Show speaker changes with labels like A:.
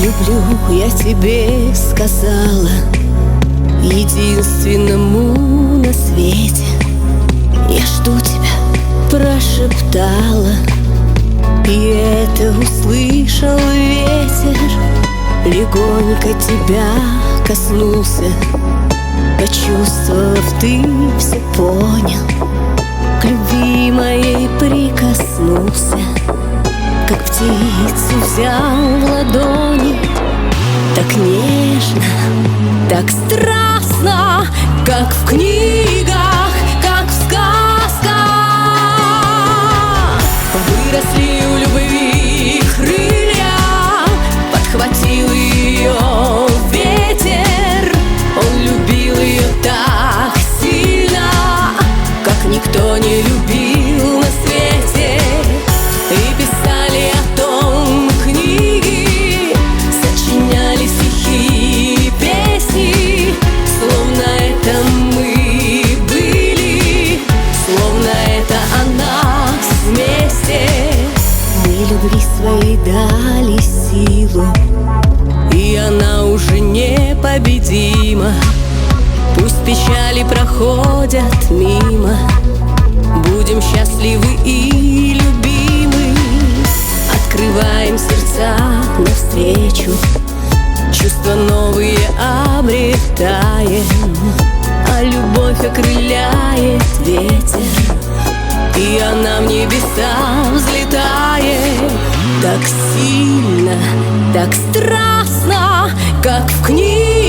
A: люблю, я тебе сказала, единственному на свете. Я жду тебя, прошептала, и это услышал ветер. Легонько тебя коснулся, почувствовав, ты все понял. К любви моей прикоснулся, как птицу взял в ладони. Так нежно, так страстно, как в книгах, как в сказках. Выросли у любви крылья, подхватил ее ветер. Он любил ее так сильно, как никто не любил на свете. И писали о том книги, сочиняли стихи и песни, словно это мы были, словно это о нас вместе. Мы любви своей дали силу, и она уже непобедима. Пусть печали проходят мимо, будем счастливы и любимы. Открываем сердца навстречу, чувства новые обретаем, а любовь окрыляет ветер, и она в небеса взлетает. Так сильно, так страстно, как в книге,